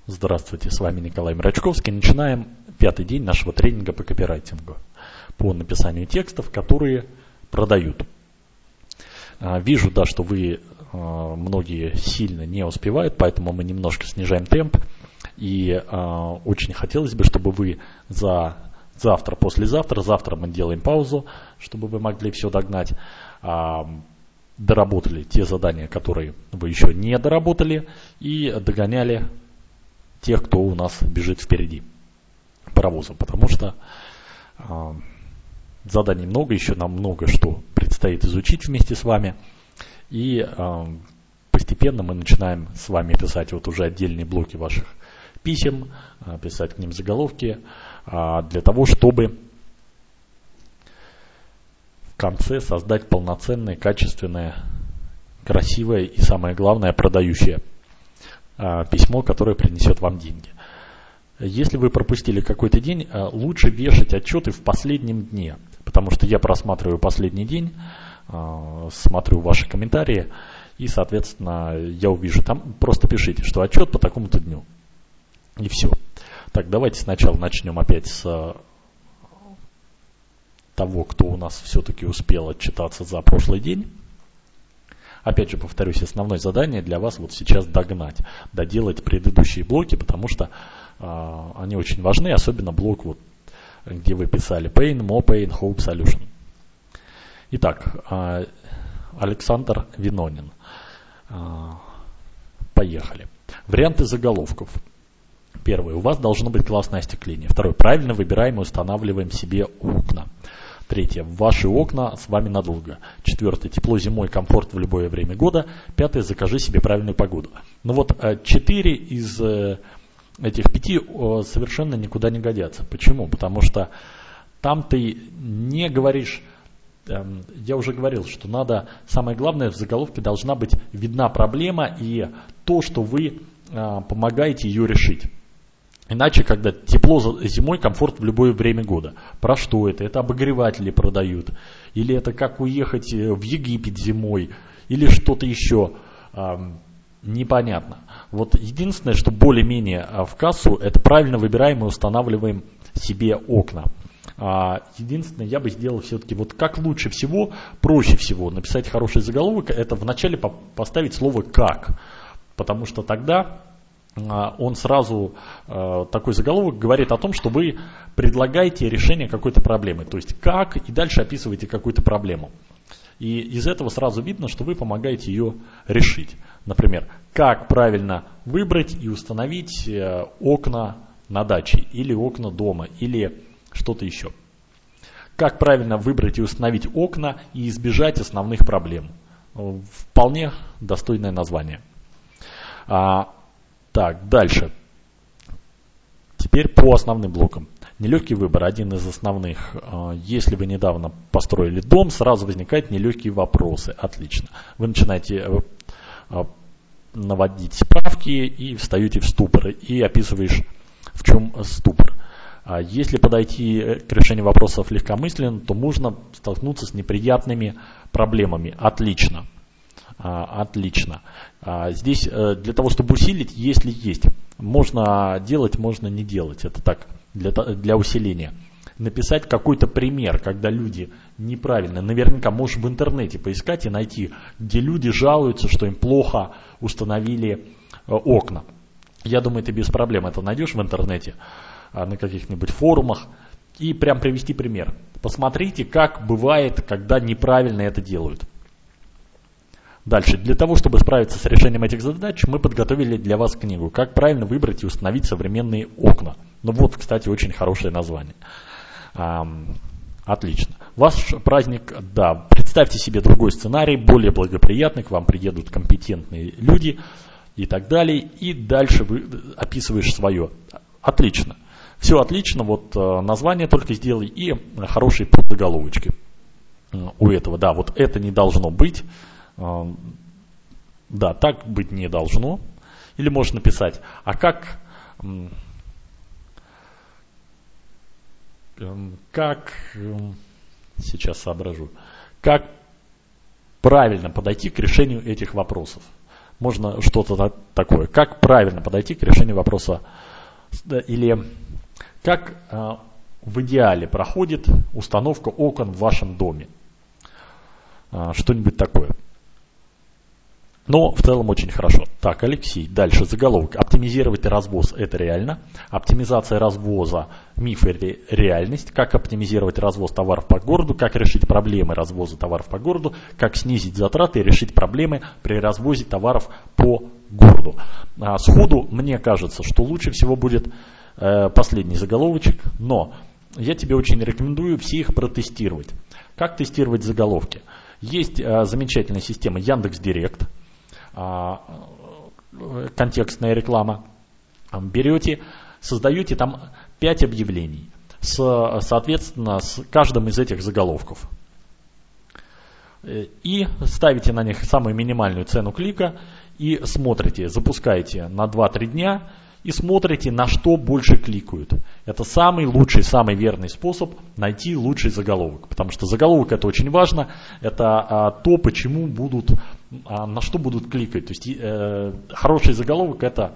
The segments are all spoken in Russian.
Здравствуйте, с вами Николай Мрачковский. Начинаем 5-й день нашего тренинга по копирайтингу, по написанию текстов, которые продают. Вижу, да, что вы многие сильно не успевают, поэтому мы немножко снижаем темп. И очень хотелось бы, чтобы вы завтра, послезавтра, завтра мы делаем паузу, чтобы вы могли все догнать, доработали те задания, которые вы еще не доработали, и догоняли тех, кто у нас бежит впереди паровоза, потому что заданий много, еще нам много что предстоит изучить вместе с вами, и постепенно мы начинаем с вами писать вот уже отдельные блоки ваших писем, писать к ним заголовки, для того, чтобы в конце создать полноценное, качественное, красивое и, самое главное, продающее письмо, которое принесет вам деньги. Если вы пропустили какой-то день, лучше вешать отчеты в последнем дне, потому что я просматриваю последний день, смотрю ваши комментарии, и, соответственно, я увижу, там просто пишите, что отчет по такому-то дню. И все. Так, давайте сначала начнем опять с того, кто у нас все-таки успел отчитаться за прошлый день. Опять же, повторюсь, основное задание для вас вот сейчас доделать предыдущие блоки, потому что они очень важны, особенно блок, вот, где вы писали Pain, More Pain, Hope, Solution. Итак, Александр Винонин. Поехали. Варианты заголовков. Первый. У вас должно быть классное остекление. Второй. Правильно выбираем и устанавливаем себе окна. Третье. Ваши окна с вами надолго. Четвертое. Тепло зимой, комфорт в любое время года. Пятое. Закажи себе правильную погоду. Ну вот 4 из этих 5 совершенно никуда не годятся. Почему? Потому что там ты не говоришь, я уже говорил, что надо, самое главное, в заголовке должна быть видна проблема и то, что вы помогаете ее решить. Иначе, когда тепло зимой, комфорт в любое время года. Про что это? Это обогреватели продают. Или это как уехать в Египет зимой. Или что-то еще. Непонятно. Вот единственное, что более-менее в кассу, это правильно выбираем и устанавливаем себе окна. Единственное, я бы сделал все-таки, вот как лучше всего, проще всего написать хороший заголовок, это вначале поставить слово «как». Потому что тогда он сразу, такой заголовок говорит о том, что вы предлагаете решение какой-то проблемы. То есть как, и дальше описываете какую-то проблему. И из этого сразу видно, что вы помогаете ее решить. Например, как правильно выбрать и установить окна на даче, или окна дома, или что-то еще. Как правильно выбрать и установить окна и избежать основных проблем. Вполне достойное название. Так, дальше. Теперь по основным блокам. Нелегкий выбор, один из основных. Если вы недавно построили дом, сразу возникают нелегкие вопросы. Отлично. Вы начинаете наводить справки и встаете в ступор. И описываешь, в чем ступор. Если подойти к решению вопросов легкомысленно, то можно столкнуться с неприятными проблемами. Отлично. Отлично. Здесь для того, чтобы усилить, если есть, можно делать, можно не делать. Это так, для усиления. Написать какой-то пример, когда люди неправильно, наверняка можешь в интернете поискать и найти, где люди жалуются, что им плохо установили окна. Я думаю, ты без проблем это найдешь в интернете, на каких-нибудь форумах, и прям привести пример. Посмотрите, как бывает, когда неправильно это делают. Дальше. Для того, чтобы справиться с решением этих задач, мы подготовили для вас книгу «Как правильно выбрать и установить современные окна». Ну вот, кстати, очень хорошее название. Отлично. Ваш праздник, да, представьте себе другой сценарий, более благоприятный, к вам приедут компетентные люди и так далее. И дальше вы описываешь свое. Отлично. Все отлично, вот название только сделай и хорошие подзаголовочки у этого. Да, вот это не должно быть. Да, так быть не должно. Или можешь написать, а как сейчас соображу, как правильно подойти к решению этих вопросов. можно что-то такое. Как правильно подойти к решению вопроса, или как в идеале проходит установка окон в вашем доме. Что-нибудь такое. Но в целом очень хорошо. Так, Алексей, дальше заголовок. Оптимизировать развоз – это реально. Оптимизация развоза – миф или реальность. Как оптимизировать развоз товаров по городу, как решить проблемы развоза товаров по городу, как снизить затраты и решить проблемы при развозе товаров по городу. Сходу мне кажется, что лучше всего будет последний заголовочек, но я тебе очень рекомендую все их протестировать. Как тестировать заголовки? Есть замечательная система Яндекс.Директ, контекстная реклама. Берете, создаете там 5 объявлений, соответственно, с каждым из этих заголовков. И ставите на них самую минимальную цену клика и смотрите, запускаете на 2-3 дня и смотрите, на что больше кликают. Это самый лучший, самый верный способ найти лучший заголовок. Потому что заголовок — это очень важно. Это то, почему будут, на что будут кликать. То есть хороший заголовок — это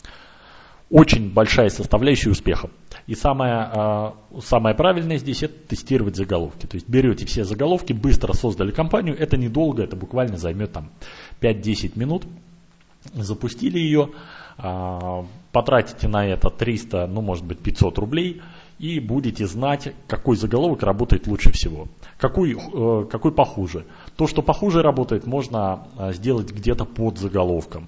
очень большая составляющая успеха. И самое правильное здесь — это тестировать заголовки. То есть берете все заголовки, быстро создали кампанию. Это недолго, это буквально займет там 5-10 минут. Запустили ее, потратите на это 300, ну может быть 500 рублей и будете знать, какой заголовок работает лучше всего, какой похуже. То, что похуже работает, можно сделать где-то под заголовком.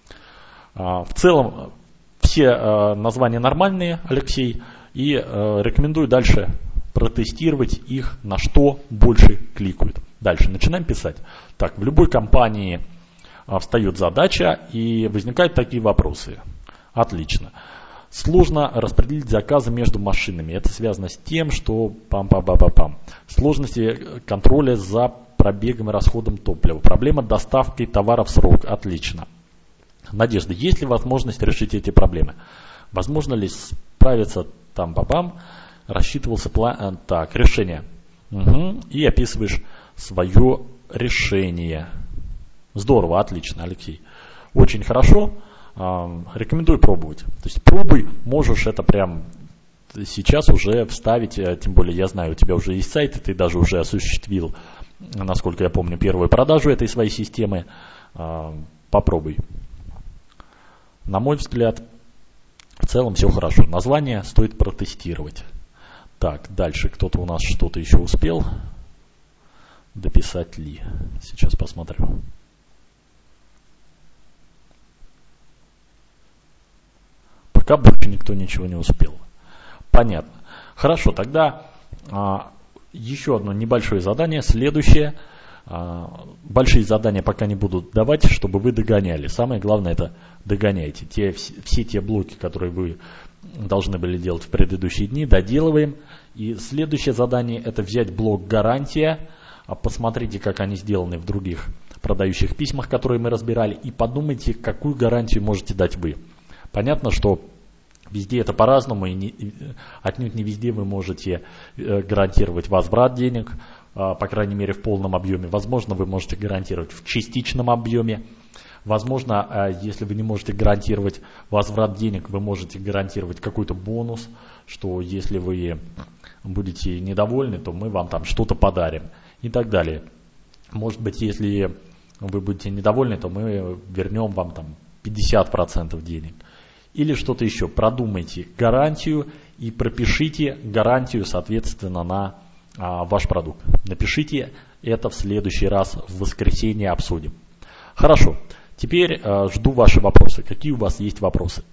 В целом все названия нормальные, Алексей, и рекомендую дальше протестировать их, на что больше кликают. Дальше начинаем писать. Так, в любой компании встает задача и возникают такие вопросы. Отлично. Сложно распределить заказы между машинами. Это связано с тем, что сложности контроля за пробегом и расходом топлива. Проблема доставки товара в срок. Отлично. Надежда, есть ли возможность решить эти проблемы? Возможно ли справиться рассчитывался план. Так, решение. И описываешь свое решение. Здорово, отлично, Алексей. Очень хорошо. Рекомендую пробовать. То есть пробуй, можешь это прям сейчас уже вставить. Тем более я знаю, у тебя уже есть сайт, и ты даже уже осуществил, насколько я помню, первую продажу этой своей системы. Попробуй. На мой взгляд, в целом все хорошо. Название стоит протестировать. Так, дальше кто-то у нас что-то еще успел дописать ли? Сейчас посмотрю. Пока больше никто ничего не успел. Понятно. Хорошо, тогда еще одно небольшое задание. Следующее. Большие задания пока не буду давать, чтобы вы догоняли. Самое главное — это догоняйте. Все те блоки, которые вы должны были делать в предыдущие дни, доделываем. И следующее задание — это взять блок «Гарантия». Посмотрите, как они сделаны в других продающих письмах, которые мы разбирали, и подумайте, какую гарантию можете дать вы. Понятно, что везде это по-разному, и отнюдь не везде вы можете гарантировать возврат денег, по крайней мере в полном объеме. Возможно, вы можете гарантировать в частичном объеме. Возможно, если вы не можете гарантировать возврат денег, вы можете гарантировать какой-то бонус, что если вы будете недовольны, то мы вам там что-то подарим и так далее. Может быть, если вы будете недовольны, то мы вернем вам там 50% денег. Или что-то еще. Продумайте гарантию и пропишите гарантию, соответственно, на ваш продукт. Напишите это в следующий раз, в воскресенье обсудим. Хорошо. Теперь жду ваши вопросы. Какие у вас есть вопросы?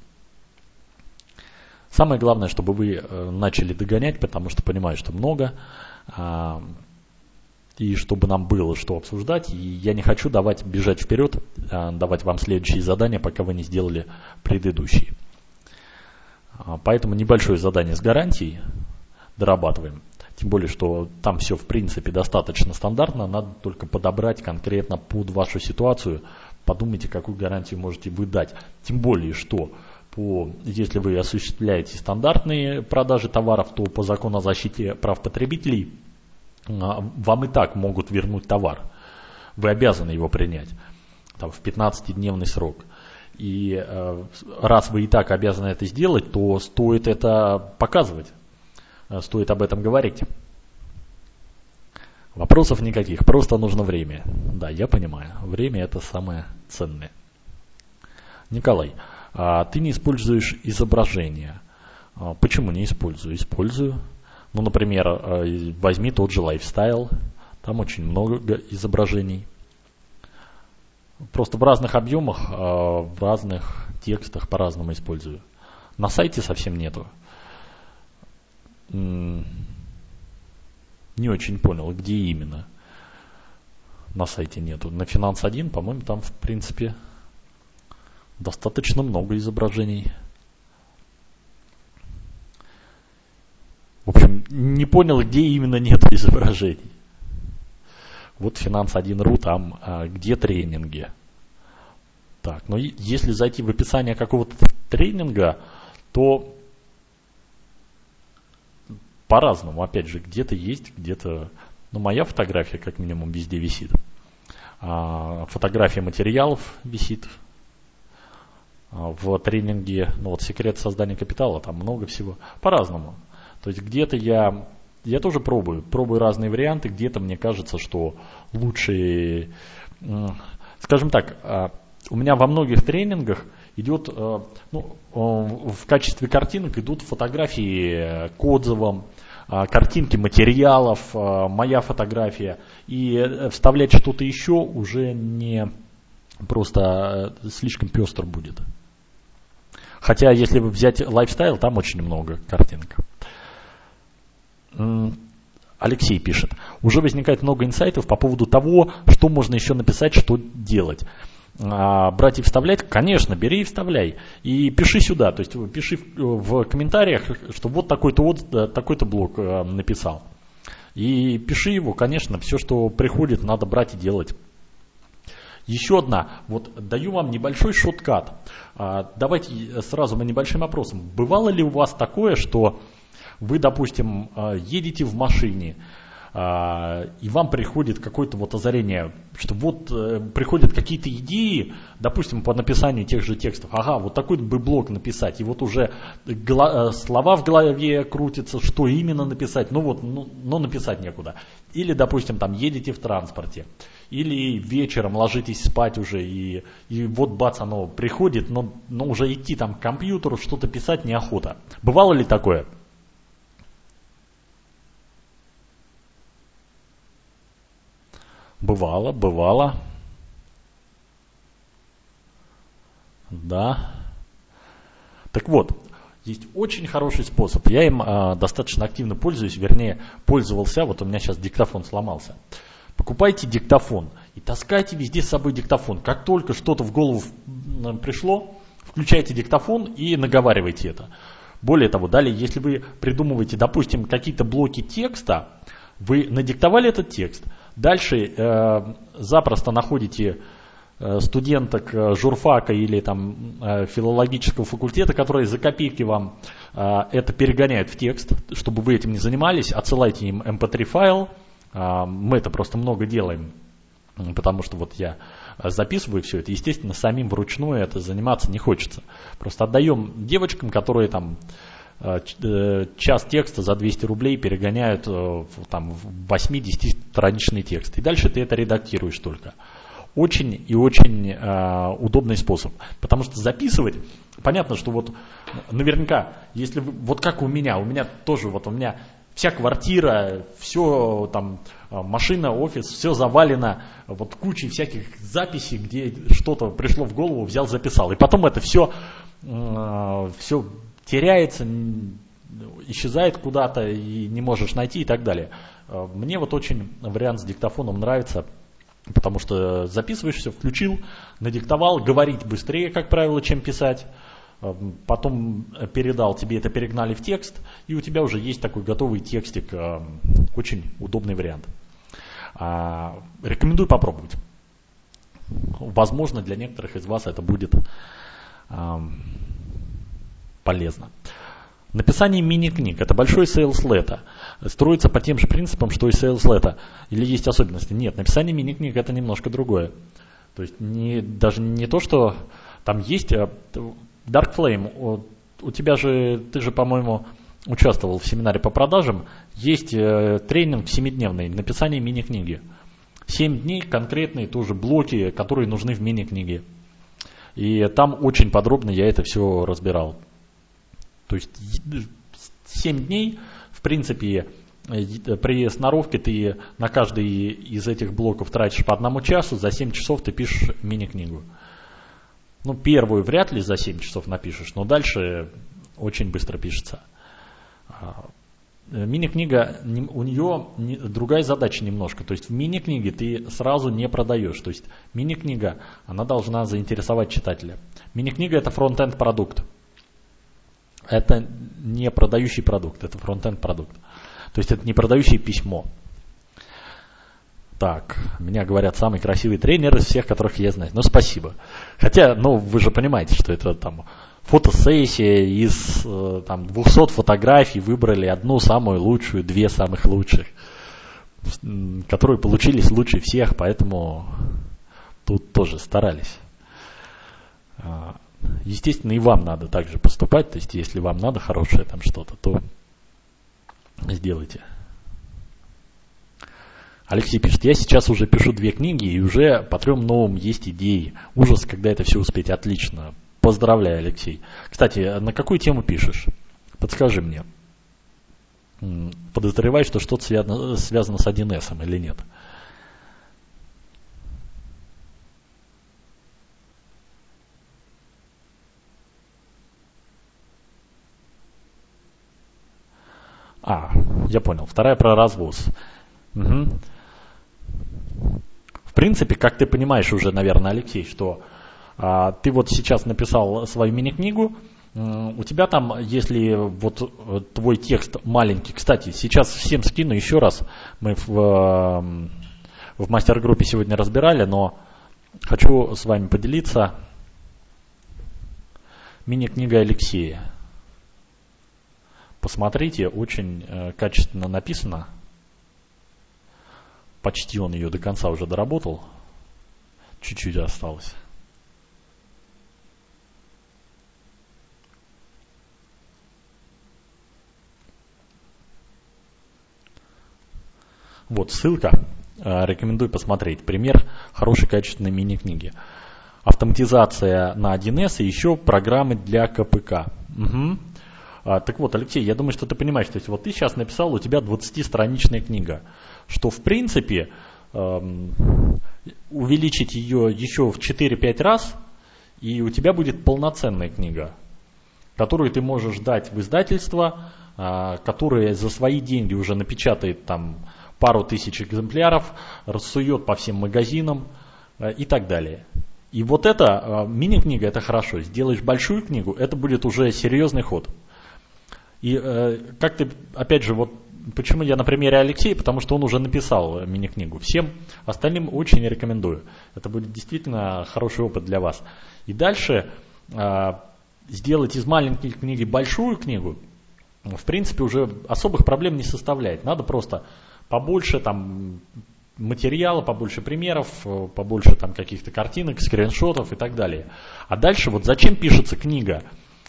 Самое главное, чтобы вы начали догонять, потому что понимаю, что много. И чтобы нам было что обсуждать. И я не хочу бежать вперед, давать вам следующие задания, пока вы не сделали предыдущие. Поэтому небольшое задание с гарантией дорабатываем. Тем более, что там все в принципе достаточно стандартно. Надо только подобрать конкретно под вашу ситуацию. Подумайте, какую гарантию можете вы дать. Тем более, что если вы осуществляете стандартные продажи товаров, то по закону о защите прав потребителей вам и так могут вернуть товар. Вы обязаны его принять. там, в 15-дневный срок. И раз вы и так обязаны это сделать, то стоит это показывать, стоит об этом говорить. Вопросов никаких, просто нужно время. Да, я понимаю, время это самое ценное. Николай, ты не используешь изображения. Почему не использую? Использую. Ну, например, возьми тот же лайфстайл, там очень много изображений. Просто в разных объемах, в разных текстах по-разному использую. На сайте совсем нету. Не очень понял, где именно на сайте нету. На Finance 1, по-моему, там в принципе достаточно много изображений. В общем, не понял, где именно нет изображений. Вот Finance 1.ru, там где тренинги. Так, но если зайти в описание какого-то тренинга, то по-разному. Опять же, где-то есть, где-то... Ну, моя фотография, как минимум, везде висит. Фотография материалов висит. В тренинге, ну вот секрет создания капитала, там много всего. По-разному. То есть где-то я тоже пробую разные варианты, где-то мне кажется, что лучше, скажем так, у меня во многих тренингах идет, в качестве картинок идут фотографии к отзывам, картинки материалов, моя фотография, и вставлять что-то еще уже не просто слишком пестро будет. Хотя, если взять лайфстайл, там очень много картинок. Алексей пишет. Уже возникает много инсайтов по поводу того, что можно еще написать, что делать. Брать и вставлять? Конечно, бери и вставляй. И пиши сюда. То есть пиши в комментариях, что вот такой-то блог написал. И пиши его, конечно, все, что приходит, надо брать и делать. Еще одна. Вот даю вам небольшой шорткат. Давайте сразу по небольшим вопросам. Бывало ли у вас такое, что вы, допустим, едете в машине, и вам приходит какое-то вот озарение, что вот приходят какие-то идеи, допустим, по написанию тех же текстов. Ага, вот такой бы блог написать, и вот уже слова в голове крутятся, что именно написать, но написать некуда. Или, допустим, там едете в транспорте, или вечером ложитесь спать уже, и вот бац, оно приходит, но уже идти там к компьютеру, что-то писать неохота. Бывало ли такое? Бывало. Да. Так вот, есть очень хороший способ. Я им достаточно активно пользуюсь, вернее, пользовался. Вот у меня сейчас диктофон сломался. Покупайте диктофон и таскайте везде с собой диктофон. Как только что-то в голову пришло, включайте диктофон и наговаривайте это. Более того, далее, если вы придумываете, допустим, какие-то блоки текста, вы надиктовали этот текст, дальше запросто находите студенток журфака или там филологического факультета, которые за копейки вам это перегоняют в текст, чтобы вы этим не занимались, отсылайте им mp3 файл. Мы это просто много делаем, потому что вот я записываю все это, естественно, самим вручную это заниматься не хочется. Просто отдаем девочкам, которые там час текста за 200 рублей перегоняют там, в 8-10 страничный текст. И дальше ты это редактируешь только. Очень и очень удобный способ. Потому что записывать, понятно, что вот наверняка, если вы, вот как у меня тоже, вот у меня вся квартира, все там, машина, офис, все завалено вот кучей всяких записей, где что-то пришло в голову, взял, записал. И потом это все теряется, исчезает куда-то и не можешь найти и так далее. Мне вот очень вариант с диктофоном нравится, потому что записываешь все, включил, надиктовал, говорить быстрее, как правило, чем писать. Потом передал, тебе это перегнали в текст, и у тебя уже есть такой готовый текстик, очень удобный вариант. Рекомендую попробовать. Возможно, для некоторых из вас это будет полезно. Написание мини-книг – это большой sales letter. Строится по тем же принципам, что и sales letter. Или есть особенности? Нет, написание мини-книг – это немножко другое. То есть даже не то, что там есть Dark Flame. У тебя же, ты же, по-моему, участвовал в семинаре по продажам. Есть тренинг 7-дневный, написание мини-книги. 7 дней конкретные тоже блоки, которые нужны в мини-книге. И там очень подробно я это все разбирал. То есть 7 дней, в принципе, при сноровке ты на каждый из этих блоков тратишь по 1 часу, за 7 часов ты пишешь мини-книгу. Ну, первую вряд ли за 7 часов напишешь, но дальше очень быстро пишется. Мини-книга, у нее другая задача немножко. То есть в мини-книге ты сразу не продаешь. То есть мини-книга, она должна заинтересовать читателя. Мини-книга – это фронт-энд продукт. Это не продающий продукт, это фронт-энд продукт. То есть это не продающее письмо. Так, меня говорят, самый красивый тренер из всех, которых я знаю. Ну, спасибо. Хотя, вы же понимаете, что это там фотосессия из 200 фотографий, выбрали одну самую лучшую, 2 самых лучших, которые получились лучше всех, поэтому тут тоже старались. Естественно, и вам надо также поступать, то есть если вам надо хорошее там что-то, то сделайте. Алексей пишет, я сейчас уже пишу 2 книги и уже по 3 новым есть идеи. Ужас, когда это все успеть. Отлично. Поздравляю, Алексей. Кстати, на какую тему пишешь? Подскажи мне. Подозреваю, что что-то связано с 1С или нет. Я понял. 2 про развоз. Угу. В принципе, как ты понимаешь уже, наверное, Алексей, что ты вот сейчас написал свою мини-книгу, у тебя там, если вот твой текст маленький, кстати, сейчас всем скину еще раз, мы в мастер-группе сегодня разбирали, но хочу с вами поделиться мини-книгой Алексея. Посмотрите, очень качественно написано. Почти он ее до конца уже доработал. Чуть-чуть осталось. Вот ссылка. Рекомендую посмотреть. Пример хорошей качественной мини-книги. Автоматизация на 1С и еще программы для КПК. Угу. Так вот, Алексей, я думаю, что ты понимаешь, то есть вот ты сейчас написал, у тебя 20-страничная книга, что в принципе увеличить ее еще в 4-5 раз, и у тебя будет полноценная книга, которую ты можешь дать в издательство, которое за свои деньги уже напечатает там пару тысяч экземпляров, рассует по всем магазинам и так далее. И вот это, мини-книга, это хорошо. Сделаешь большую книгу, это будет уже серьезный ход. И как ты, опять же, вот почему я на примере Алексея, потому что он уже написал мини-книгу. Всем остальным очень рекомендую. Это будет действительно хороший опыт для вас. И дальше сделать из маленькой книги большую книгу, в принципе, уже особых проблем не составляет. Надо просто побольше там материала, побольше примеров, побольше там каких-то картинок, скриншотов и так далее. А дальше вот зачем пишется книга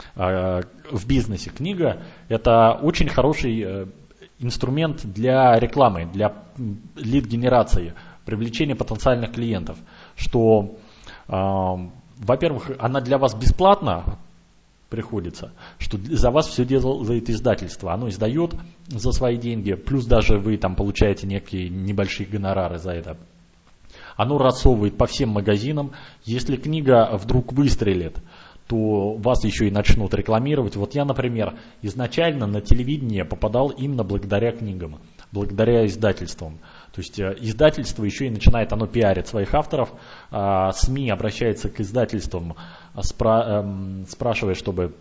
в бизнесе? Книга – это очень хороший инструмент для рекламы, для лид-генерации, привлечения потенциальных клиентов. Что, во-первых, она для вас бесплатна приходится, что за вас все делает издательство. Оно издает за свои деньги, плюс даже вы там получаете некие небольшие гонорары за это. Оно рассовывает по всем магазинам. Если книга вдруг выстрелит, то вас еще и начнут рекламировать. Вот я, например, изначально на телевидение попадал именно благодаря книгам, благодаря издательствам. То есть издательство еще и начинает, оно пиарит своих авторов, СМИ обращается к издательствам, спрашивая, чтобы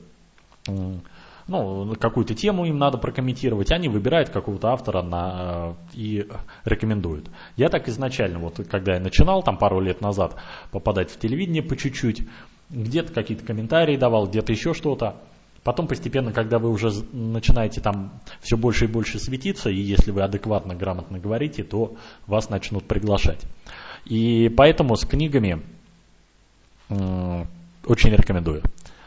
какую-то тему им надо прокомментировать, они выбирают какого-то автора и рекомендуют. Я так изначально, вот когда я начинал там пару лет назад попадать в телевидение по чуть-чуть, где-то какие-то комментарии давал, где-то еще что-то. Потом постепенно, когда вы уже начинаете там все больше и больше светиться, и если вы адекватно, грамотно говорите, то вас начнут приглашать. И поэтому с книгами Очень рекомендую.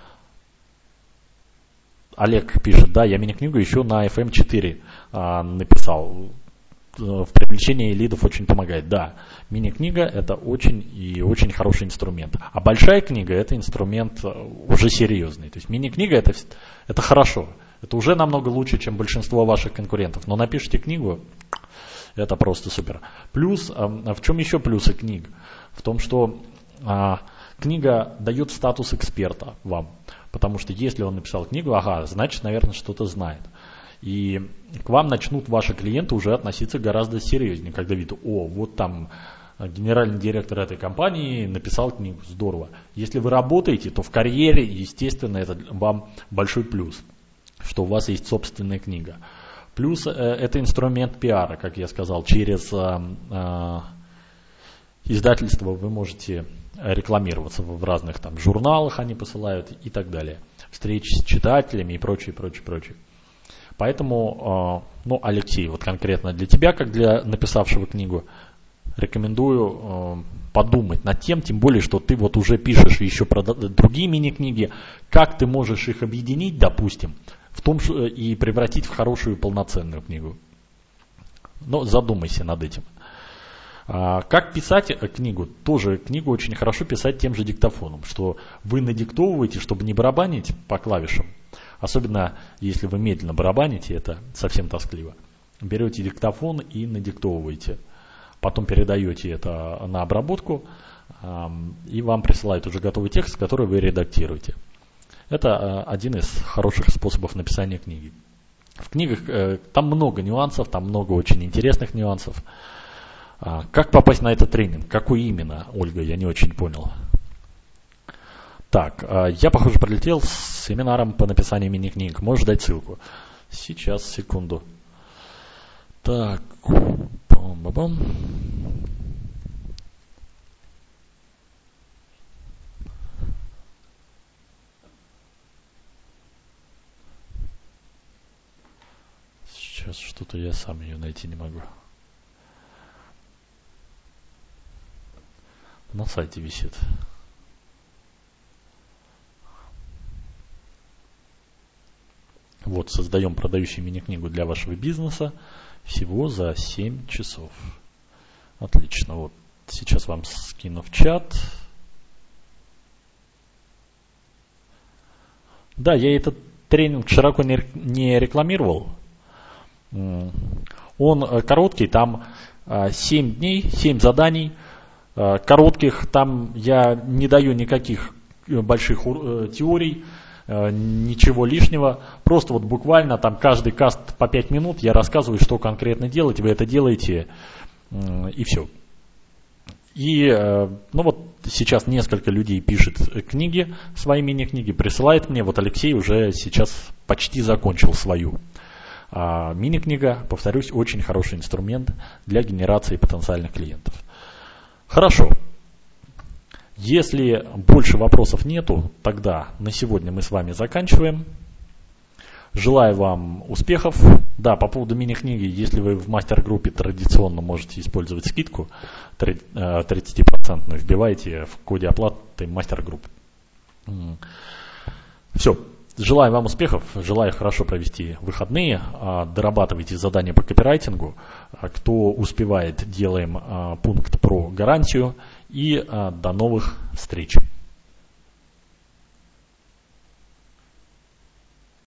Олег пишет, да, я мини-книгу еще на FM4 написал. В привлечении лидов очень помогает. Да, мини-книга это очень и очень хороший инструмент. А большая книга это инструмент уже серьезный. То есть мини-книга это хорошо. Это уже намного лучше, чем большинство ваших конкурентов. Но напишите книгу, это просто супер. Плюс, в чем еще плюсы книг? В том, что книга дает статус эксперта вам. Потому что если он написал книгу, значит, наверное, что-то знает. И к вам начнут ваши клиенты уже относиться гораздо серьезнее, когда видят, вот там генеральный директор этой компании написал книгу, здорово. Если вы работаете, то в карьере, естественно, это вам большой плюс, что у вас есть собственная книга. Плюс это инструмент пиара, как я сказал, через издательство вы можете рекламироваться в разных там журналах, они посылают и так далее. Встречи с читателями и прочее, прочее, прочее. Поэтому, Алексей, вот конкретно для тебя, как для написавшего книгу, рекомендую подумать над тем более, что ты вот уже пишешь еще про другие мини-книги, как ты можешь их объединить, допустим, и превратить в хорошую полноценную книгу. Но задумайся над этим. Как писать книгу? Тоже книгу очень хорошо писать тем же диктофоном, что вы надиктовываете, чтобы не барабанить по клавишам. Особенно, если вы медленно барабаните, это совсем тоскливо. Берете диктофон и надиктовываете. Потом передаете это на обработку, и вам присылают уже готовый текст, который вы редактируете. Это один из хороших способов написания книги. В книгах там много нюансов, там много очень интересных нюансов. Как попасть на этот тренинг? Какой именно, Ольга, я не очень понял. Так, я, похоже, пролетел с семинаром по написанию мини-книг. Можешь дать ссылку? Сейчас, секунду. Так, бам-бам. Сейчас что-то я сам ее найти не могу. На сайте висит. Вот, создаем продающую мини-книгу для вашего бизнеса всего за 7 часов. Отлично. Вот, сейчас вам скину в чат. Да, я этот тренинг широко не рекламировал. Он короткий, там 7 дней, 7 заданий. Коротких, там я не даю никаких больших теорий, ничего лишнего. Просто вот буквально там каждый каст по 5 минут я рассказываю, что конкретно делать, вы это делаете, и все. И вот сейчас несколько людей пишет книги, свои мини-книги, присылает мне. Вот Алексей уже сейчас почти закончил свою. Мини-книга, повторюсь, очень хороший инструмент для генерации потенциальных клиентов. Хорошо. Если больше вопросов нету, тогда на сегодня мы с вами заканчиваем. Желаю вам успехов. Да, по поводу мини-книги, если вы в мастер-группе традиционно можете использовать скидку 30%, вбивайте в коде оплаты мастер-групп. Все. Желаю вам успехов, желаю хорошо провести выходные, дорабатывайте задания по копирайтингу. Кто успевает, делаем пункт про гарантию. И до новых встреч.